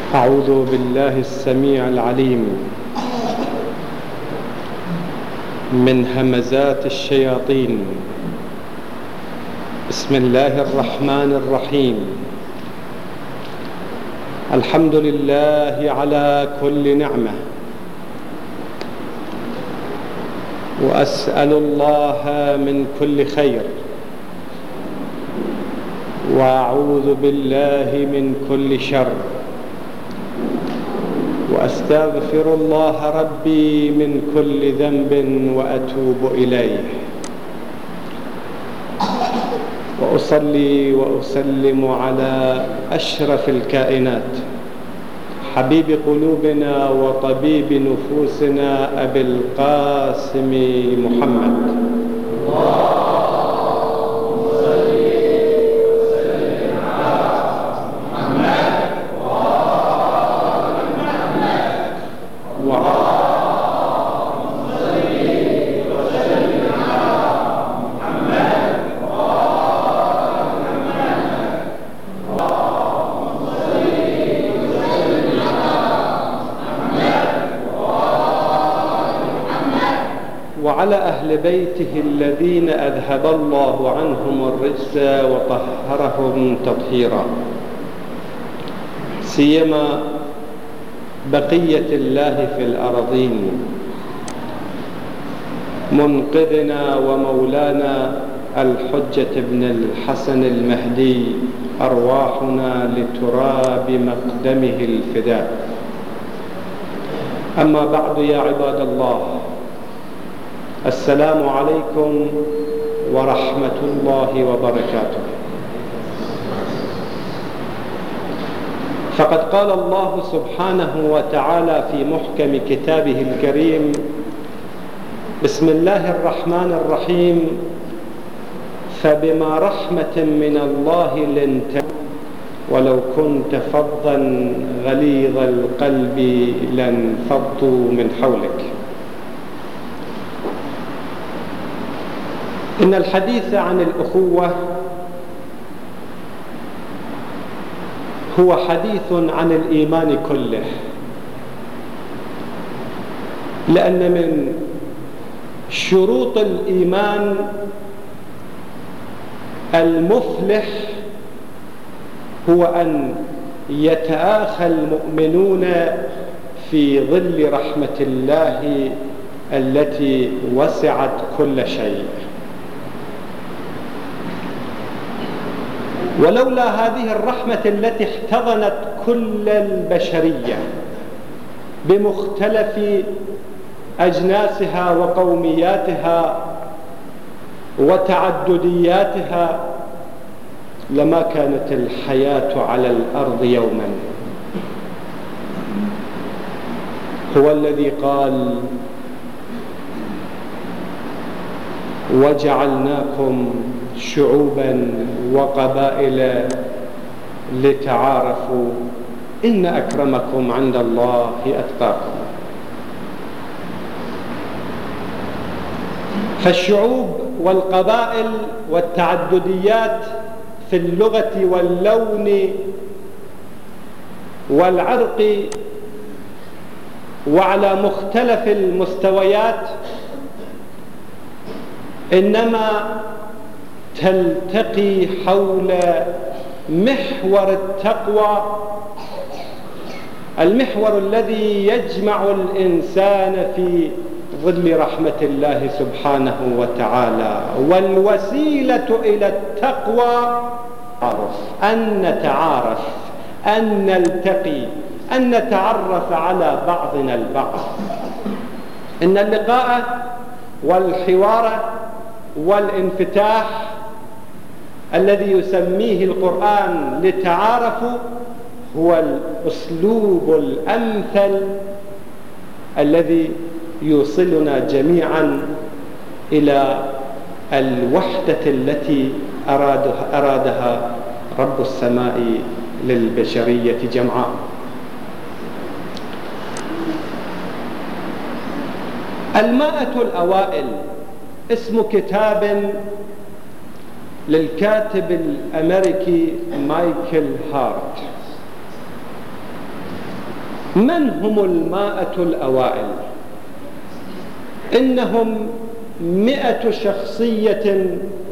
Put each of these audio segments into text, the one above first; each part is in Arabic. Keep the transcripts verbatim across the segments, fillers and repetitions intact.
أعوذ بالله السميع العليم من همزات الشياطين. بسم الله الرحمن الرحيم. الحمد لله على كل نعمة، وأسأل الله من كل خير، وأعوذ بالله من كل شر، وأستغفر الله ربي من كل ذنب وأتوب إليه، وأصلي وأسلم على أشرف الكائنات حبيب قلوبنا وطبيب نفوسنا أبي القاسم محمد. وعلى أهل بيته الذين أذهب الله عنهم الرجس وطهرهم تطهيرا، سيما بقية الله في الأرضين، منقذنا ومولانا الحجة بن الحسن المهدي، أرواحنا لتراب مقدمه الفداء. أما بعد، يا عباد الله، السلام عليكم ورحمة الله وبركاته. فقد قال الله سبحانه وتعالى في محكم كتابه الكريم: بسم الله الرحمن الرحيم، فبما رحمة من الله لنت ولو كنت فظا غليظ القلب لانفضوا من حولك. إن الحديث عن الأخوة هو حديث عن الإيمان كله، لأن من شروط الإيمان المفلح هو أن يتآخى المؤمنون في ظل رحمة الله التي وسعت كل شيء. ولولا هذه الرحمة التي احتضنت كل البشرية بمختلف أجناسها وقومياتها وتعددياتها لما كانت الحياة على الأرض يوما. هو الذي قال: وجعلناكم شعوبا وقبائل لتعارفوا إن أكرمكم عند الله أتقاكم. فالشعوب والقبائل والتعدديات في اللغة واللون والعرق وعلى مختلف المستويات إنما تلتقي حول محور التقوى، المحور الذي يجمع الإنسان في ظل رحمة الله سبحانه وتعالى. والوسيلة إلى التقوى أن نتعارف، أن نلتقي، أن نتعرف على بعضنا البعض. إن اللقاء والحوار والانفتاح الذي يسميه القرآن لتعارفوا هو الأسلوب الأمثل الذي يوصلنا جميعا إلى الوحدة التي أرادها, أرادها رب السماء للبشرية جمعاء. المائة الأوائل اسم كتاب للكاتب الأمريكي مايكل هارت. من هم المائة الأوائل؟ إنهم مئة شخصية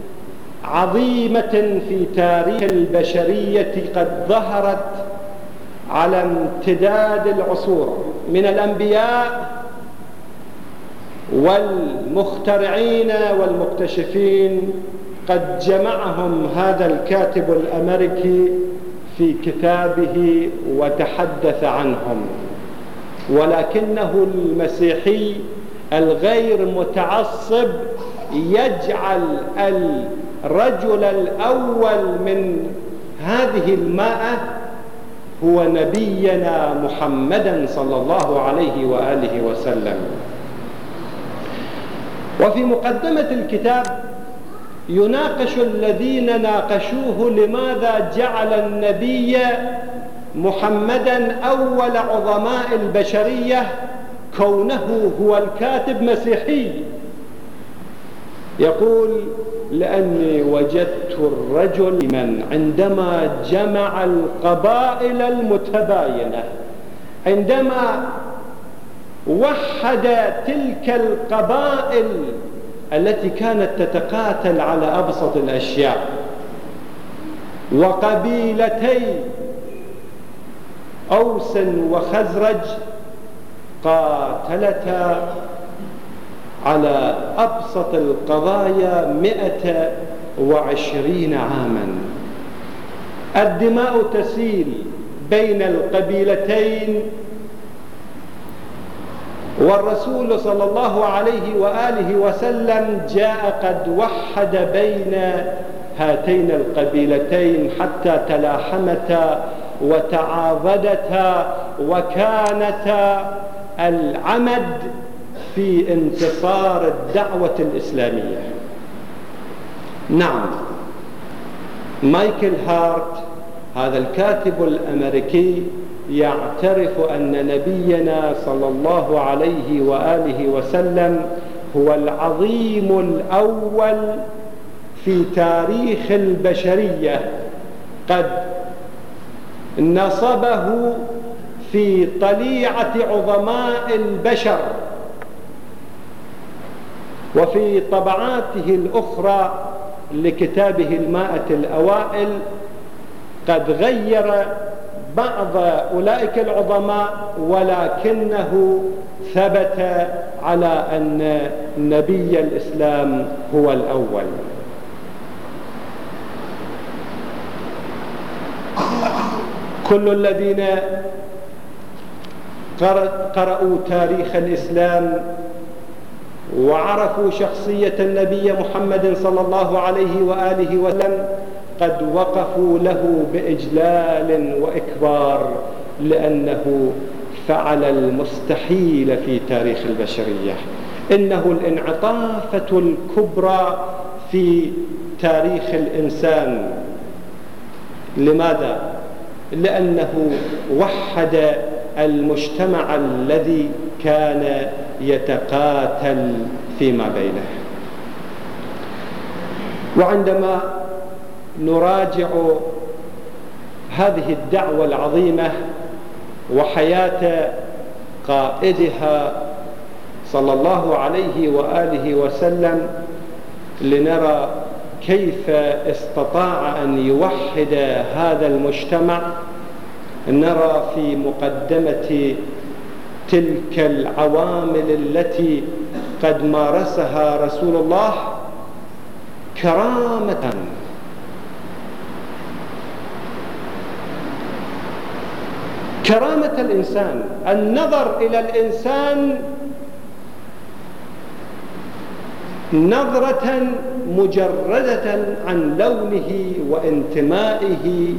عظيمة في تاريخ البشرية قد ظهرت على امتداد العصور، من الأنبياء والمخترعين والمكتشفين. قد جمعهم هذا الكاتب الأمريكي في كتابه وتحدث عنهم، ولكنه المسيحي الغير متعصب يجعل الرجل الأول من هذه المائة هو نبينا محمدا صلى الله عليه وآله وسلم. وفي مقدمة الكتاب يناقش الذين ناقشوه لماذا جعل النبي محمدا أول عظماء البشرية كونه هو الكاتب مسيحي. يقول: لأني وجدت الرجل من عندما جمع القبائل المتباينة، عندما وحد تلك القبائل التي كانت تتقاتل على أبسط الأشياء، وقبيلتي أوس وخزرج قاتلتا على أبسط القضايا مئة وعشرين عاما، الدماء تسيل بين القبيلتين، والرسول صلى الله عليه وآله وسلم جاء قد وحد بين هاتين القبيلتين حتى تلاحمتا وتعاضدتا وكانتا العمد في انتصار الدعوة الإسلامية. نعم، مايكل هارت هذا الكاتب الأمريكي يعترف أن نبينا صلى الله عليه وآله وسلم هو العظيم الأول في تاريخ البشرية، قد نصبه في طليعة عظماء البشر. وفي طبعاته الأخرى لكتابه المائة الأوائل قد غير بعض أولئك العظماء، ولكنه ثبت على أن نبي الإسلام هو الأول. كل الذين قرأوا تاريخ الإسلام وعرفوا شخصية النبي محمد صلى الله عليه وآله وسلم قد وقفوا له بإجلال وإكبار، لأنه فعل المستحيل في تاريخ البشرية. إنه الانعطافة الكبرى في تاريخ الإنسان. لماذا؟ لأنه وحد المجتمع الذي كان يتقاتل فيما بينه. وعندما نراجع هذه الدعوة العظيمة وحياة قائدها صلى الله عليه وآله وسلم لنرى كيف استطاع أن يوحد هذا المجتمع، نرى في مقدمة تلك العوامل التي قد مارسها رسول الله كرامة. كرامة الإنسان، النظر إلى الإنسان نظرة مجردة عن لونه وانتمائه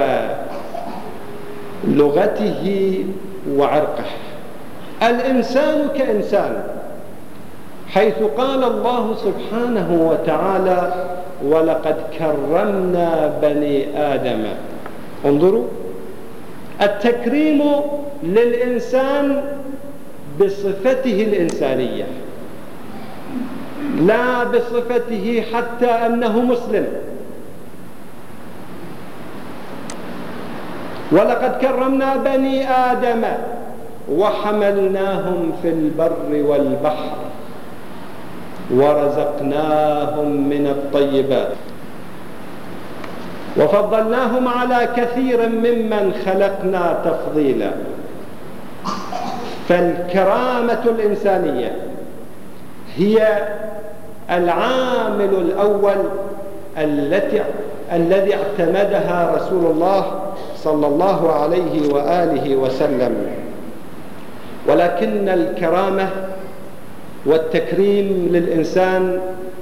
ولغته وعرقه. الإنسان كإنسان، حيث قال الله سبحانه وتعالى: ولقد كرمنا بني آدم. انظروا، التكريم للإنسان بصفته الإنسانية، لا بصفته حتى أنه مسلم. ولقد كرمنا بني آدم، وحملناهم في البر والبحر ورزقناهم من الطيبات وفضلناهم على كثير ممن خلقنا تفضيلا. فالكرامة الإنسانية هي العامل الأول التي الذي اعتمدها رسول الله صلى الله عليه وآله وسلم. ولكن الكرامة والتكريم للإنسان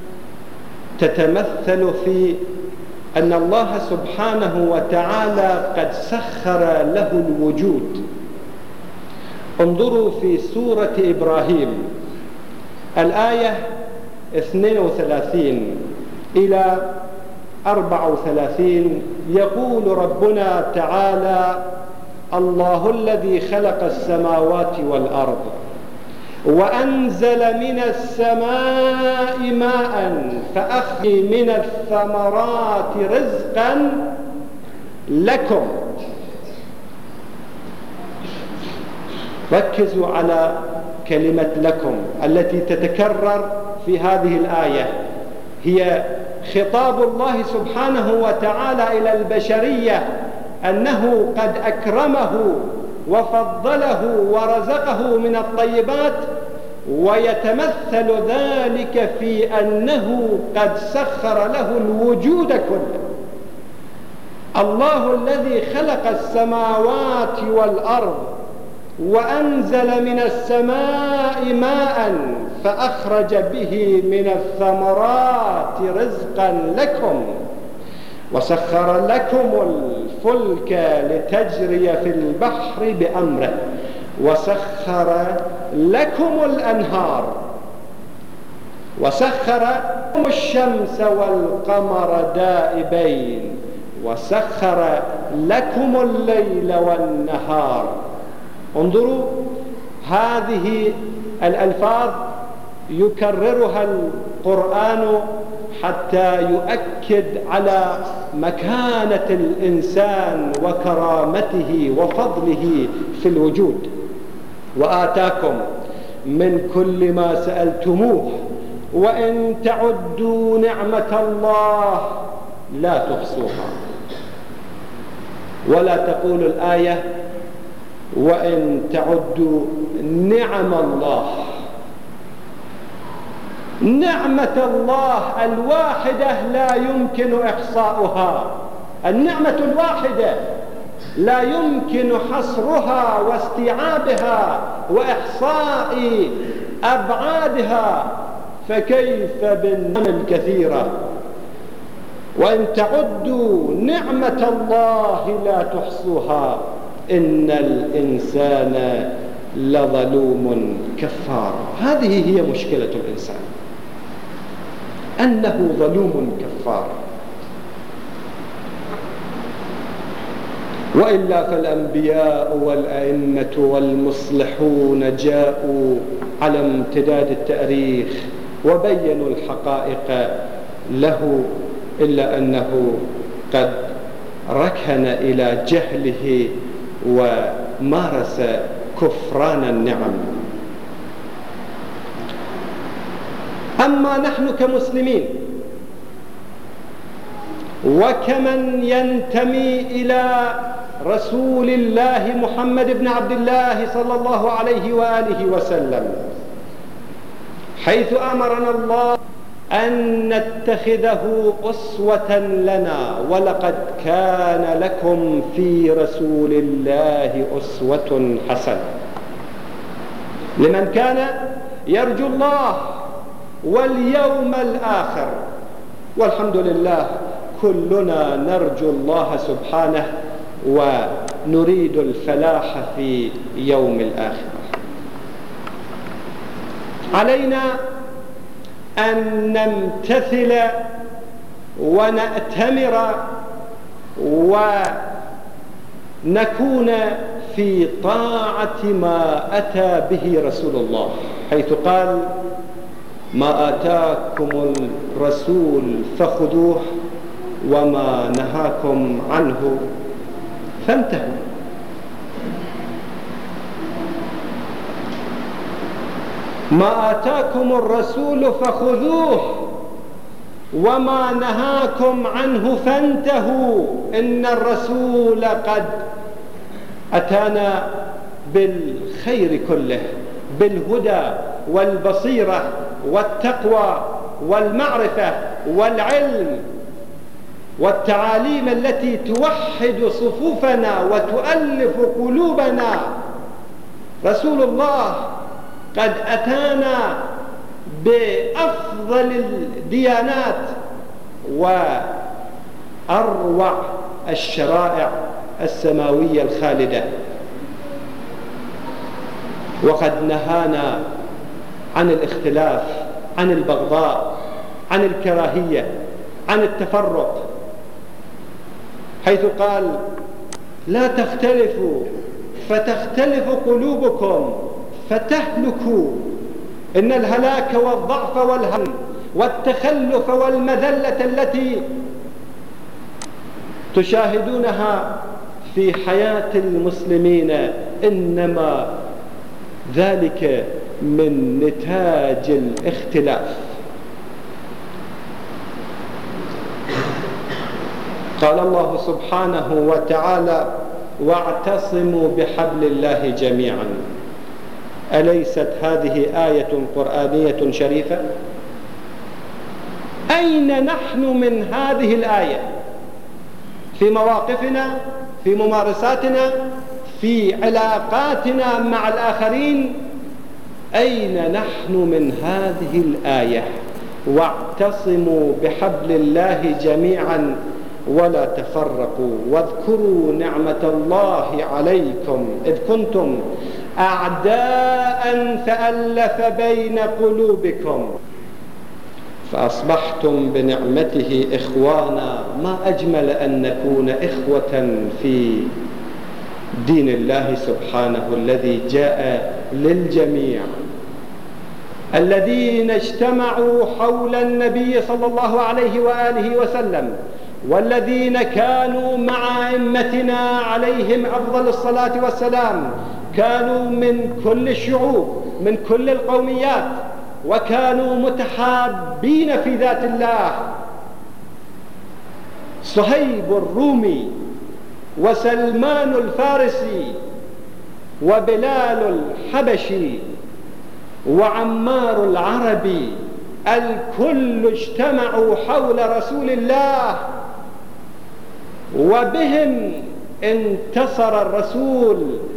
تتمثل في أن الله سبحانه وتعالى قد سخر له الوجود. انظروا في سورة إبراهيم الآية اثنين وثلاثين إلى أربعة وثلاثين، يقول ربنا تعالى: الله الذي خلق السماوات والأرض وأنزل من السماء ماء فأخرج من الثمرات رزقا لكم. ركزوا على كلمة لكم التي تتكرر في هذه الآية، هي خطاب الله سبحانه وتعالى إلى البشرية أنه قد أكرمه وفضله ورزقه من الطيبات، ويتمثل ذلك في أنه قد سخر له الوجود كله. الله الذي خلق السماوات والأرض وأنزل من السماء ماء فأخرج به من الثمرات رزقا لكم وسخر لكم الفلك لتجري في البحر بأمره وسخر لكم الأنهار وسخر الشمس والقمر دائبين وسخر لكم الليل والنهار. انظروا هذه الألفاظ يكررها القرآن حتى يؤكد على مكانة الإنسان وكرامته وفضله في الوجود. وآتاكم من كل ما سألتموه وإن تعدوا نعمة الله لا تحصوها. ولا تقول الآية وإن تعدوا نعم الله. نعمة الله الواحدة لا يمكن إحصاؤها. النعمة الواحدة لا يمكن حصرها واستيعابها وإحصاء أبعادها، فكيف بالنعم الكثيرة؟ وإن تعدوا نعمة الله لا تحصوها إن الإنسان لظلوم كفار. هذه هي مشكلة الإنسان، أنه ظلوم كفار. وإلا فالأنبياء والأئمة والمصلحون جاءوا على امتداد التاريخ وبينوا الحقائق له، إلا أنه قد ركن إلى جهله ومارس كفران النعم. أما نحن كمسلمين وكمن ينتمي إلى رسول الله محمد بن عبد الله صلى الله عليه وآله وسلم، حيث أمرنا الله أن نتخذه أسوة لنا: ولقد كان لكم في رسول الله أسوة حسنة لمن كان يرجو الله واليوم الآخر. والحمد لله كلنا نرجو الله سبحانه ونريد الفلاح في يوم الآخرة. علينا أن نمتثل ونأتمر ونكون في طاعة ما أتى به رسول الله، حيث قال: ما آتاكم الرسول فخذوه وما نهاكم عنه فانتهوا. ما آتاكم الرسول فخذوه وما نهاكم عنه فانتهوا إن الرسول قد أتانا بالخير كله، بالهدى والبصيرة والتقوى والمعرفة والعلم والتعاليم التي توحد صفوفنا وتؤلف قلوبنا. رسول الله قد أتانا بأفضل الديانات وأروع الشرائع السماوية الخالدة، وقد نهانا عن الاختلاف، عن البغضاء، عن الكراهية، عن التفرق، حيث قال: لا تختلفوا فتختلف قلوبكم فتهلكوا. إن الهلاك والضعف والهم والتخلف والمذلة التي تشاهدونها في حياة المسلمين إنما ذلك من نتاج الاختلاف. قال الله سبحانه وتعالى: واعتصموا بحبل الله جميعا. أليست هذه آية قرآنية شريفة؟ أين نحن من هذه الآية في مواقفنا، في ممارساتنا، في علاقاتنا مع الآخرين؟ أين نحن من هذه الآية؟ واعتصموا بحبل الله جميعا ولا تفرقوا واذكروا نعمة الله عليكم إذ كنتم أعداء فألف بين قلوبكم فأصبحتم بنعمته إخوانا. ما أجمل أن نكون إخوة في دين الله سبحانه الذي جاء للجميع. الذين اجتمعوا حول النبي صلى الله عليه وآله وسلم والذين كانوا مع أئمتنا عليهم أفضل الصلاة والسلام كانوا من كل الشعوب، من كل القوميات، وكانوا متحابين في ذات الله. صهيب الرومي وسلمان الفارسي وبلال الحبشي وعمار العربي، الكل اجتمعوا حول رسول الله، وبهم انتصر الرسول.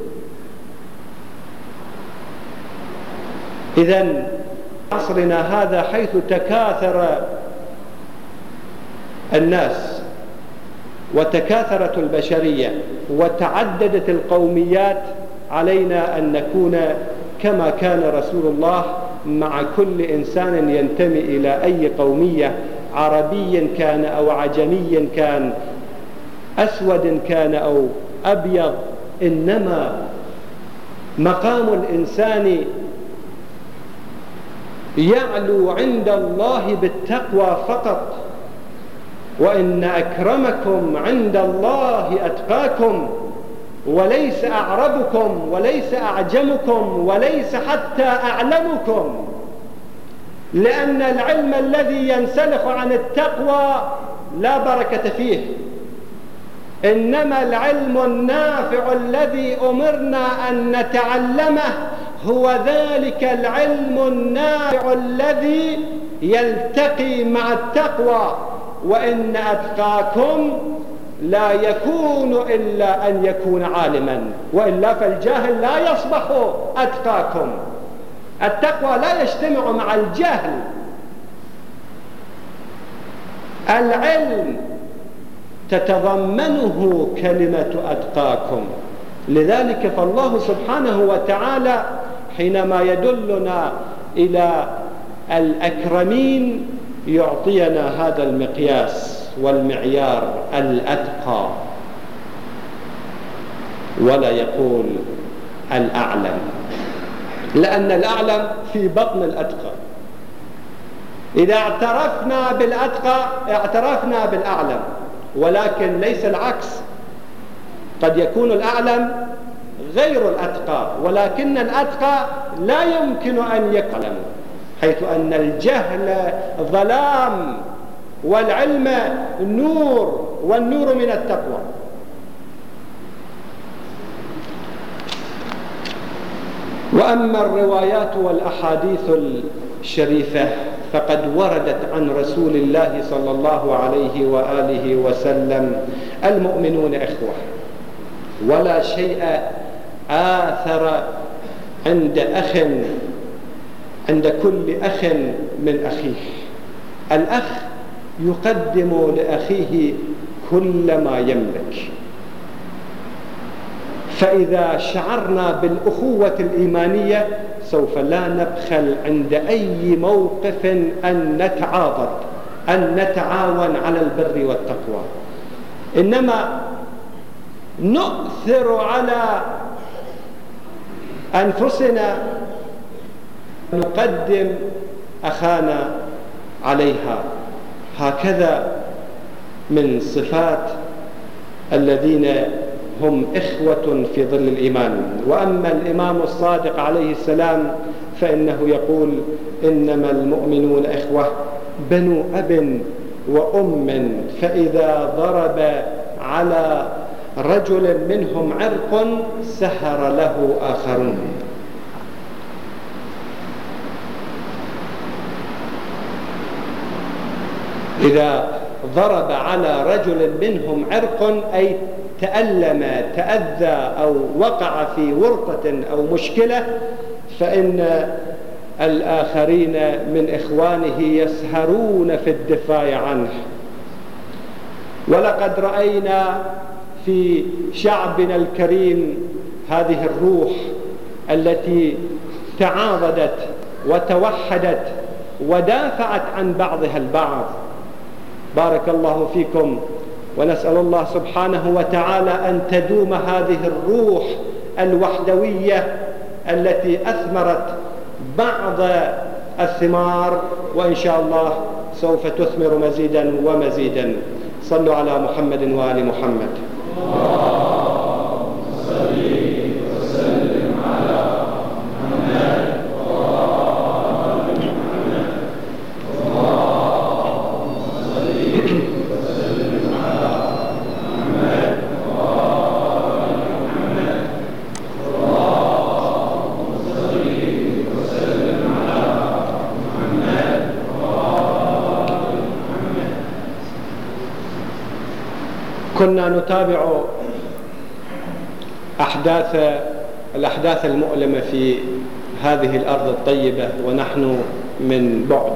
إذن عصرنا هذا حيث تكاثر الناس وتكاثرت البشرية وتعددت القوميات، علينا أن نكون كما كان رسول الله مع كل إنسان ينتمي إلى أي قومية، عربي كان أو عجمي كان، أسود كان أو أبيض. إنما مقام الإنسان يعلو عند الله بالتقوى فقط، وإن أكرمكم عند الله أتقاكم، وليس أعربكم وليس أعجمكم وليس حتى أعلمكم، لأن العلم الذي ينسلخ عن التقوى لا بركة فيه. إنما العلم النافع الذي أمرنا أن نتعلمه هو ذلك العلم النافع الذي يلتقي مع التقوى. وإن أتقاكم لا يكون إلا أن يكون عالما، وإلا فالجاهل لا يصبح أتقاكم. التقوى لا يجتمع مع الجهل. العلم تتضمنه كلمة أتقاكم. لذلك فالله سبحانه وتعالى حينما يدلنا إلى الأكرمين يعطينا هذا المقياس والمعيار الأتقى، ولا يقول الأعلم، لأن الأعلم في بطن الأتقى. إذا اعترفنا بالأتقى اعترفنا بالأعلم، ولكن ليس العكس. قد يكون الأعلم غير الأتقى، ولكن الأتقى لا يمكن أن يعلم، حيث أن الجهل ظلام والعلم نور، والنور من التقوى. وأما الروايات والأحاديث الشريفة فقد وردت عن رسول الله صلى الله عليه وآله وسلم: المؤمنون إخوة، ولا شيء آثر عند أخ عند كل أخ من أخيه. الأخ يقدم لأخيه كل ما يملك، فإذا شعرنا بالأخوة الإيمانية سوف لا نبخل عند أي موقف أن نتعاضد، أن نتعاون على البر والتقوى، إنما نؤثر على أنفسنا، نقدم أخانا عليها. هكذا من صفات الذين هم إخوة في ظل الإيمان. وأما الإمام الصادق عليه السلام فإنه يقول: إنما المؤمنون إخوة بنو أب وأم، فإذا ضرب على رجل منهم عرق سهر له آخرون. إذا ضرب على رجل منهم عرق أي تألم، تأذى، أو وقع في ورطة أو مشكلة، فإن الآخرين من إخوانه يسهرون في الدفاع عنه. ولقد رأينا في شعبنا الكريم هذه الروح التي تعاضدت وتوحدت ودافعت عن بعضها البعض. بارك الله فيكم، ونسأل الله سبحانه وتعالى أن تدوم هذه الروح الوحدوية التي أثمرت بعض الثمار، وإن شاء الله سوف تثمر مزيدا ومزيدا. صلوا على محمد وآل محمد. كنا نتابع أحداث الأحداث المؤلمة في هذه الأرض الطيبة ونحن من بعد.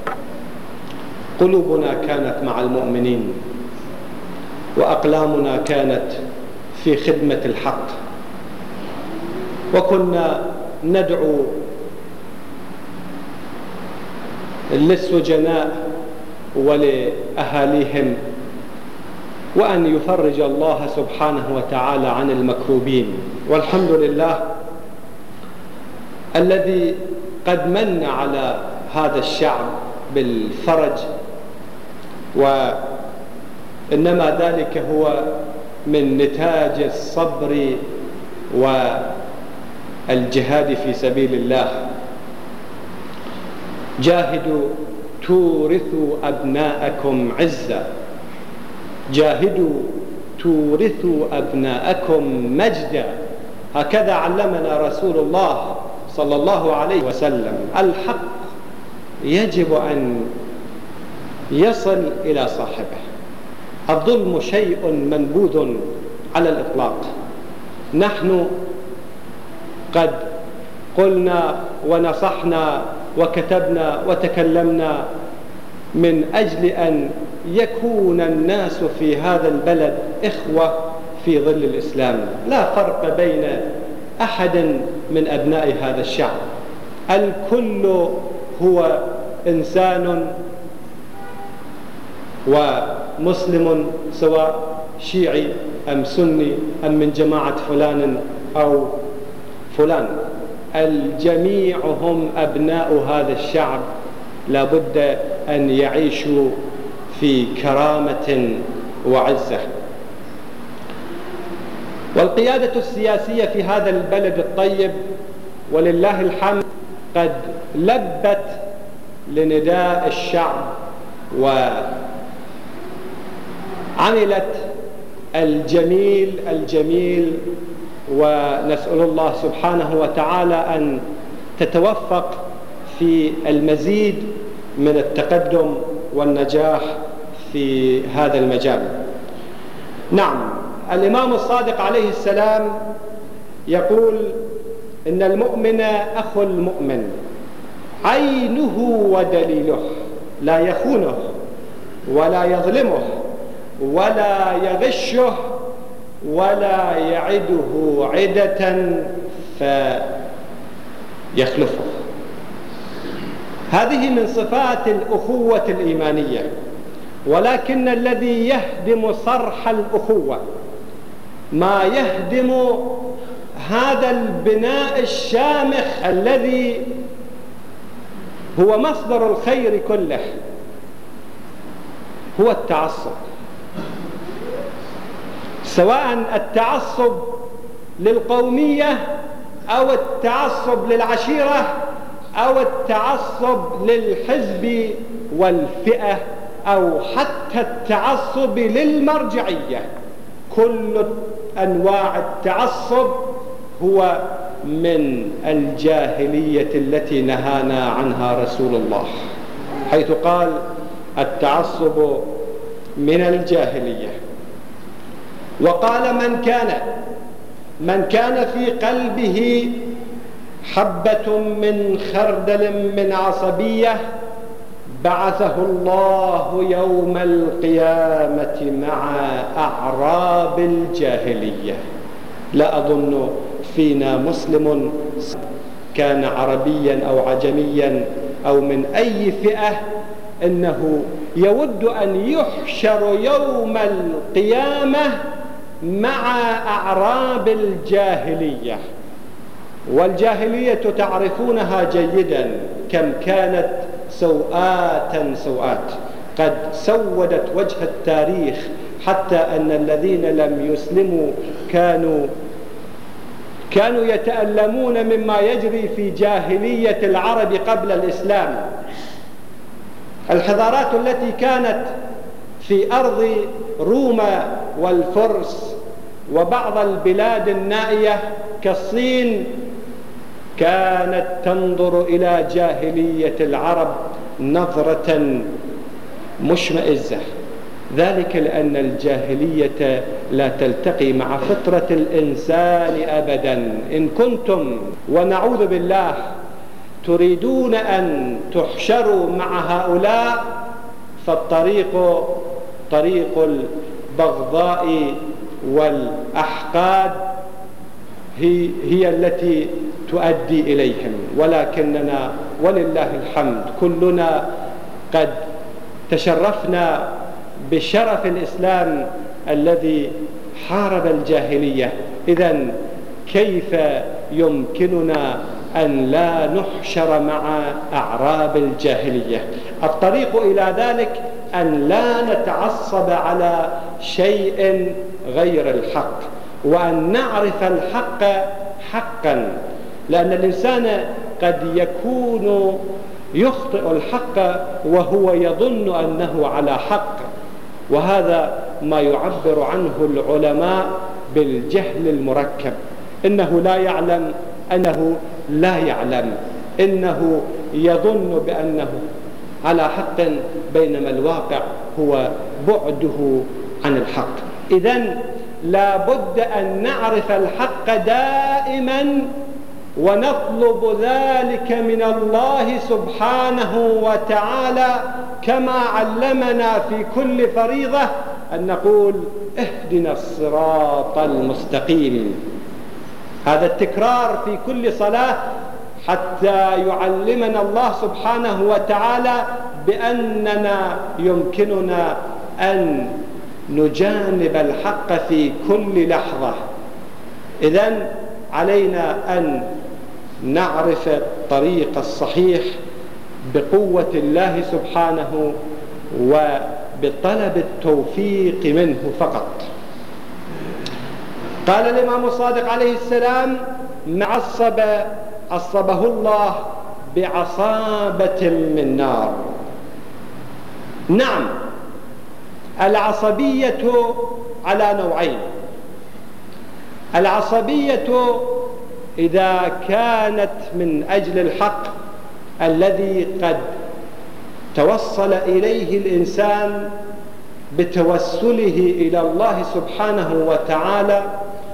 قلوبنا كانت مع المؤمنين، وأقلامنا كانت في خدمة الحق، وكنا ندعو للسجناء ولأهاليهم وأن يفرج الله سبحانه وتعالى عن المكروبين. والحمد لله الذي قد من على هذا الشعب بالفرج، وإنما ذلك هو من نتاج الصبر والجهاد في سبيل الله. جاهدوا تورثوا أبناءكم عزا، جاهدوا تورثوا أبناءكم مجدا. هكذا علمنا رسول الله صلى الله عليه وسلم. الحق يجب أن يصل إلى صاحبه، الظلم شيء منبوذ على الإطلاق. نحن قد قلنا ونصحنا وكتبنا وتكلمنا من أجل أن يكون الناس في هذا البلد إخوة في ظل الإسلام، لا فرق بين أحد من أبناء هذا الشعب. الكل هو إنسان ومسلم، سواء شيعي أم سني أم من جماعة فلان أو فلان، الجميع هم أبناء هذا الشعب، لا بد أن يعيشوا في كرامة وعزة. والقيادة السياسية في هذا البلد الطيب ولله الحمد قد لبت لنداء الشعب وعملت الجميل الجميل، ونسأل الله سبحانه وتعالى أن تتوفق في المزيد من التقدم والنجاح في هذا المجال. نعم، الإمام الصادق عليه السلام يقول إن المؤمن أخو المؤمن عينه ودليله، لا يخونه ولا يظلمه ولا يغشه ولا يعده عدة فيخلفه. هذه من صفات الأخوة الإيمانية، ولكن الذي يهدم صرح الأخوة، ما يهدم هذا البناء الشامخ الذي هو مصدر الخير كله، هو التعصب، سواء التعصب للقومية أو التعصب للعشيرة أو التعصب للحزب والفئة أو حتى التعصب للمرجعية. كل أنواع التعصب هو من الجاهلية التي نهانا عنها رسول الله، حيث قال التعصب من الجاهلية. وقال من كان من كان في قلبه حبة من خردل من عصبية بعثه الله يوم القيامة مع أعراب الجاهلية. لا أظن فينا مسلم كان عربيا أو عجميا أو من أي فئة إنه يود أن يحشر يوم القيامة مع أعراب الجاهلية. والجاهلية تعرفونها جيدا، كم كانت سوءاتا سوءات قد سودت وجه التاريخ، حتى أن الذين لم يسلموا كانوا كانوا يتألمون مما يجري في جاهلية العرب قبل الإسلام. الحضارات التي كانت في أرض روما والفرس وبعض البلاد النائية كالصين كانت تنظر إلى جاهلية العرب نظرة مشمئزة، ذلك لأن الجاهلية لا تلتقي مع فطرة الإنسان أبدا. إن كنتم ونعوذ بالله تريدون أن تحشروا مع هؤلاء فالطريق طريق البغضاء والأحقاد هي, هي التي تؤدي إليهم. ولكننا ولله الحمد كلنا قد تشرفنا بشرف الإسلام الذي حارب الجاهلية. إذن كيف يمكننا أن لا نحشر مع أعراب الجاهلية؟ الطريق إلى ذلك أن لا نتعصب على شيء غير الحق، وأن نعرف الحق حقا، لأن الإنسان قد يكون يخطئ الحق وهو يظن أنه على حق، وهذا ما يعبر عنه العلماء بالجهل المركب. إنه لا يعلم أنه لا يعلم، إنه يظن بأنه على حق بينما الواقع هو بعده عن الحق. إذن لا بد أن نعرف الحق دائما ونطلب ذلك من الله سبحانه وتعالى، كما علمنا في كل فريضة أن نقول اهدنا الصراط المستقيم. هذا التكرار في كل صلاة حتى يعلمنا الله سبحانه وتعالى بأننا يمكننا أن نجانب الحق في كل لحظة. إذن علينا أن نعرف الطريق الصحيح بقوة الله سبحانه وبطلب التوفيق منه فقط. قال الإمام الصادق عليه السلام: معصب عصبه الله بعصابة من نار. نعم، العصبية على نوعين. العصبية إذا كانت من أجل الحق الذي قد توصل إليه الإنسان بتوسله إلى الله سبحانه وتعالى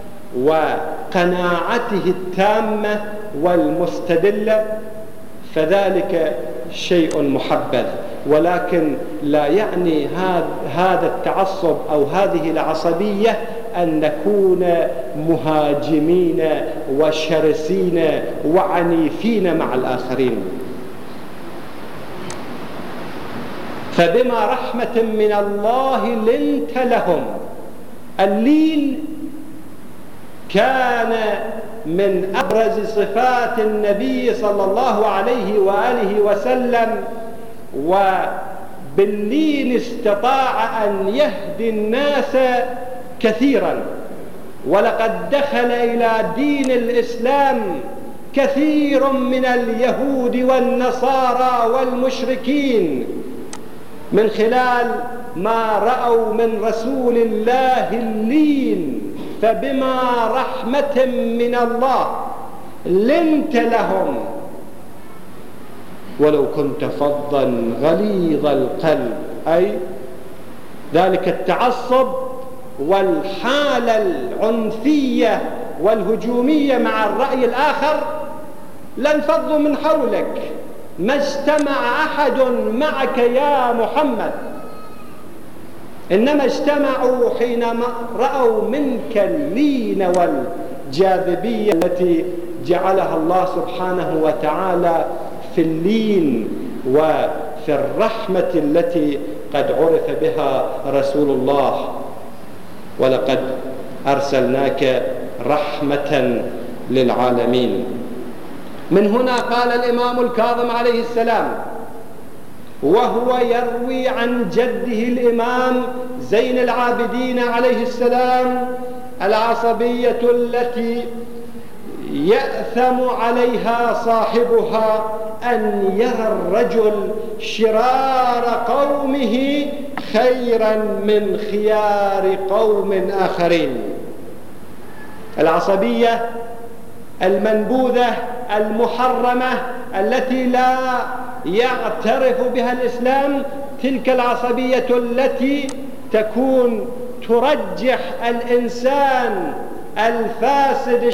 وقناعته التامة والمستدلة، فذلك شيء محبذ، ولكن لا يعني هذا التعصب أو هذه العصبية أن نكون مهاجمين وشرسين وعنيفين مع الآخرين. فبما رحمة من الله لنت لهم. اللين كان من أبرز صفات النبي صلى الله عليه وآله وسلم، وباللين استطاع أن يهدي الناس كثيرا. ولقد دخل إلى دين الإسلام كثير من اليهود والنصارى والمشركين من خلال ما رأوا من رسول الله اللين. فبما رحمة من الله لنت لهم ولو كنت فظا غليظ القلب، أي ذلك التعصب والحالة العنفية والهجومية مع الرأي الآخر لانفضوا من حولك. ما اجتمع أحد معك يا محمد، إنما اجتمعوا حينما رأوا منك اللين والجاذبية التي جعلها الله سبحانه وتعالى في اللين وفي الرحمة التي قد عرف بها رسول الله: ولقد أرسلناك رحمة للعالمين. من هنا قال الإمام الكاظم عليه السلام وهو يروي عن جده الإمام زين العابدين عليه السلام: العصبية التي يأثم عليها صاحبها أن يرى الرجل شرار قومه خيرا من خيار قوم آخرين. العصبية المنبوذة المحرمة التي لا يعترف بها الإسلام، تلك العصبية التي تكون ترجح الإنسان الفاسد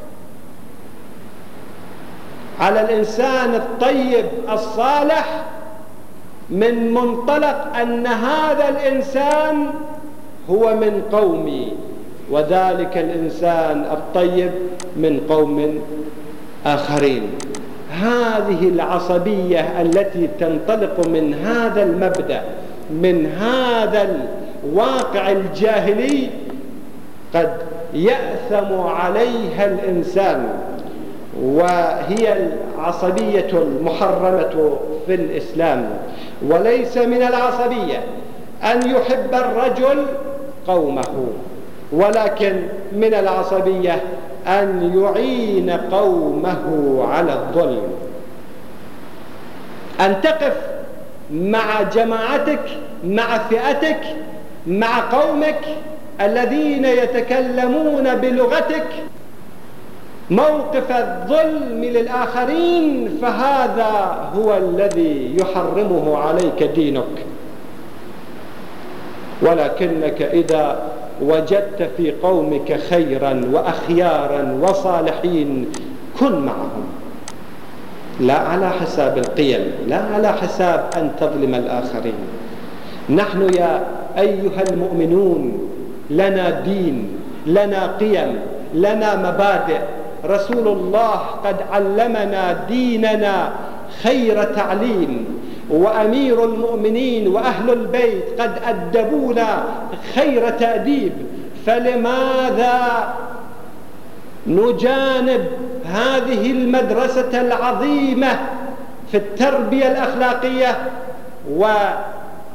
على الإنسان الطيب الصالح من منطلق أن هذا الإنسان هو من قومي وذلك الإنسان الطيب من قوم آخرين. هذه العصبية التي تنطلق من هذا المبدأ، من هذا الواقع الجاهلي، قد يأثم عليها الإنسان، وهي العصبية المحرمة في الإسلام. وليس من العصبية أن يحب الرجل قومه، ولكن من العصبية أن يعين قومه على الظلم. أن تقف مع جماعتك، مع فئتك، مع قومك الذين يتكلمون بلغتك موقف الظلم للآخرين، فهذا هو الذي يحرمه عليك دينك. ولكنك إذا وجدت في قومك خيرا وأخيارا وصالحين كن معهم، لا على حساب القيم، لا على حساب أن تظلم الآخرين. نحن يا أيها المؤمنون لنا دين، لنا قيم، لنا مبادئ. رسول الله قد علمنا ديننا خير تعليم، وأمير المؤمنين وأهل البيت قد أدبونا خير تأديب. فلماذا نجانب هذه المدرسة العظيمة في التربية الأخلاقية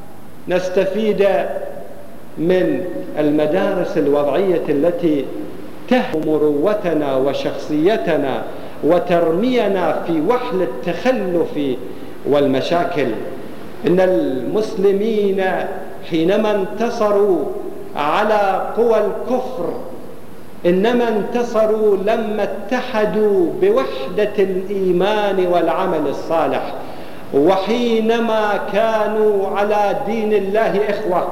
ونستفيد من المدارس الوضعية التي تهدم مروتنا وشخصيتنا وترمينا في وحل التخلف والمشاكل. إن المسلمين حينما انتصروا على قوى الكفر إنما انتصروا لما اتحدوا بوحدة الإيمان والعمل الصالح، وحينما كانوا على دين الله إخوة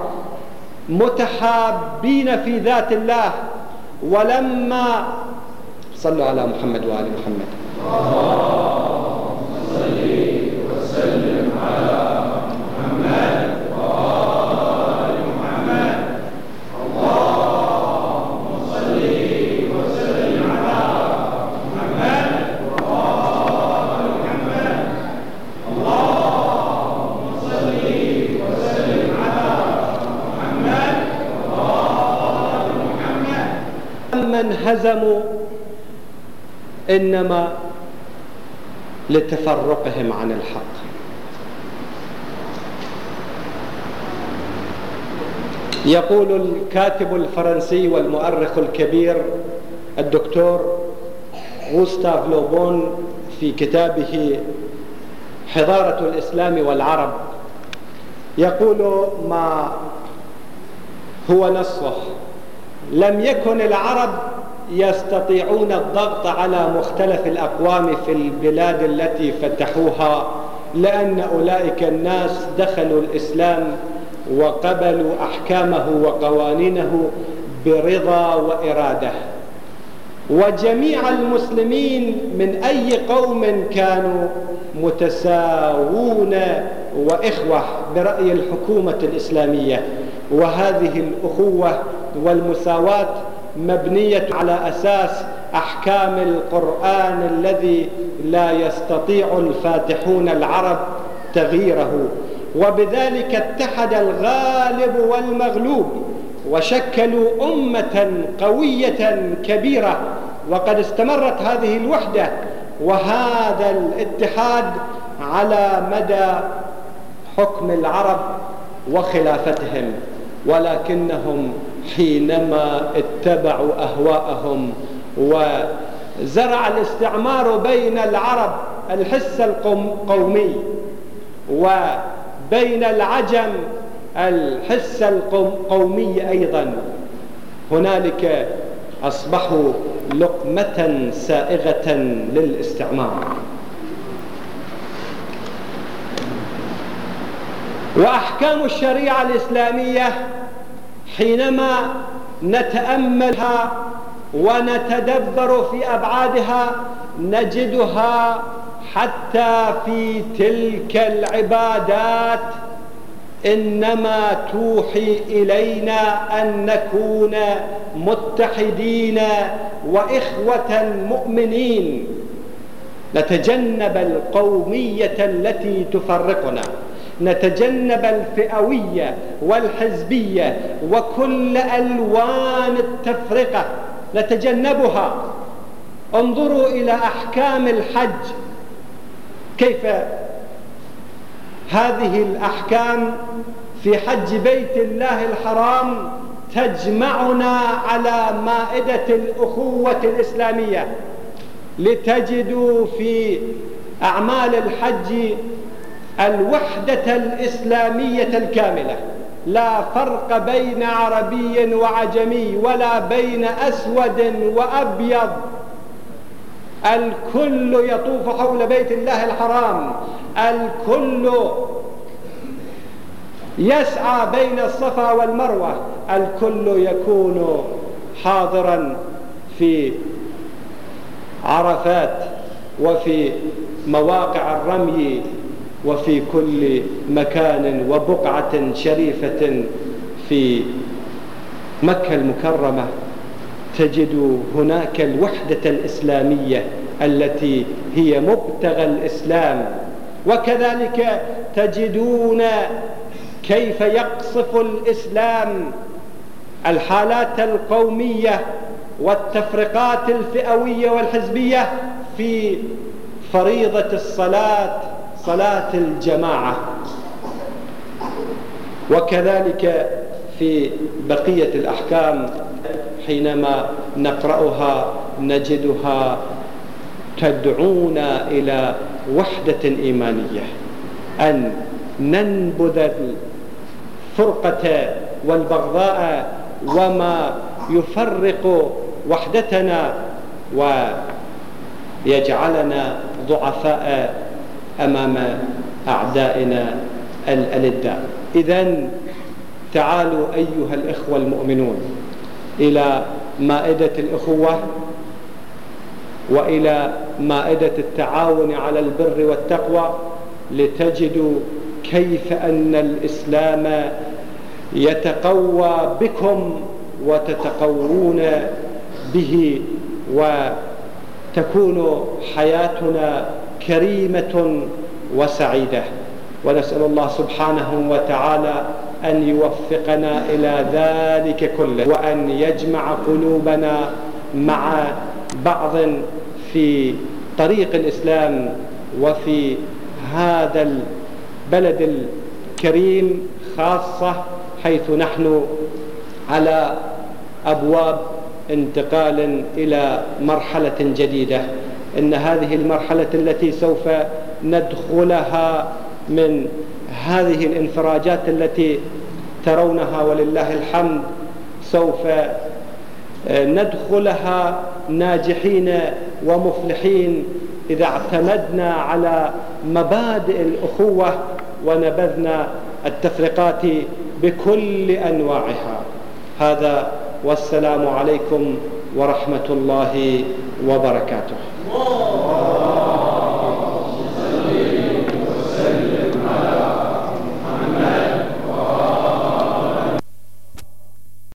متحابين في ذات الله. ولما صلوا على محمد وآل محمد. اللهم صل وسلم على محمد وآل محمد. اللهم صل وسلم على محمد وآل محمد. اللهم صل وسلم على محمد وآل محمد. لما انهزموا إنما لتفرقهم عن الحق. يقول الكاتب الفرنسي والمؤرخ الكبير الدكتور غوستاف لوبون في كتابه حضارة الإسلام والعرب، يقول ما هو نصه: لم يكن العرب يستطيعون الضغط على مختلف الأقوام في البلاد التي فتحوها، لأن أولئك الناس دخلوا الإسلام وقبلوا أحكامه وقوانينه برضا وإرادة. وجميع المسلمين من أي قوم كانوا متساوون وإخوة برأي الحكومة الإسلامية، وهذه الأخوة والمساواة مبنية على أساس أحكام القرآن الذي لا يستطيع الفاتحون العرب تغييره. وبذلك اتحد الغالب والمغلوب وشكلوا أمة قوية كبيرة، وقد استمرت هذه الوحدة وهذا الاتحاد على مدى حكم العرب وخلافتهم. ولكنهم حينما اتبعوا أهواءهم وزرع الاستعمار بين العرب الحس القومي وبين العجم الحس القومي أيضا، هنالك أصبحوا لقمة سائغة للاستعمار. وأحكام الشريعة الإسلامية حينما نتأملها ونتدبر في أبعادها نجدها حتى في تلك العبادات إنما توحي إلينا أن نكون متحدين وإخوة مؤمنين، نتجنب القومية التي تفرقنا، نتجنب الفئوية والحزبية وكل ألوان التفرقة نتجنبها. انظروا إلى أحكام الحج، كيف هذه الأحكام في حج بيت الله الحرام تجمعنا على مائدة الأخوة الإسلامية، لتجدوا في أعمال الحج الوحدة الإسلامية الكاملة، لا فرق بين عربي وعجمي ولا بين أسود وأبيض، الكل يطوف حول بيت الله الحرام، الكل يسعى بين الصفا والمروة، الكل يكون حاضرا في عرفات وفي مواقع الرمي وفي كل مكان وبقعة شريفة في مكة المكرمة. تجد هناك الوحدة الإسلامية التي هي مبتغى الإسلام. وكذلك تجدون كيف يقصف الإسلام الحالات القومية والتفرقات الفئوية والحزبية في فريضة الصلاة، صلاة الجماعة. وكذلك في بقية الأحكام حينما نقرأها نجدها تدعونا إلى وحدة إيمانية، أن ننبذ الفرقة والبغضاء وما يفرق وحدتنا ويجعلنا ضعفاء أمام أعدائنا الألداء. إذن تعالوا أيها الإخوة المؤمنون إلى مائدة الأخوة وإلى مائدة التعاون على البر والتقوى، لتجدوا كيف أن الإسلام يتقوى بكم وتتقوون به، وتكون حياتنا كريمة وسعيدة. ونسأل الله سبحانه وتعالى أن يوفقنا إلى ذلك كله، وأن يجمع قلوبنا مع بعض في طريق الإسلام وفي هذا البلد الكريم خاصة، حيث نحن على أبواب انتقال إلى مرحلة جديدة. إن هذه المرحلة التي سوف ندخلها من هذه الانفراجات التي ترونها ولله الحمد، سوف ندخلها ناجحين ومفلحين إذا اعتمدنا على مبادئ الأخوة ونبذنا التفرقات بكل أنواعها. هذا، والسلام عليكم ورحمة الله وبركاته.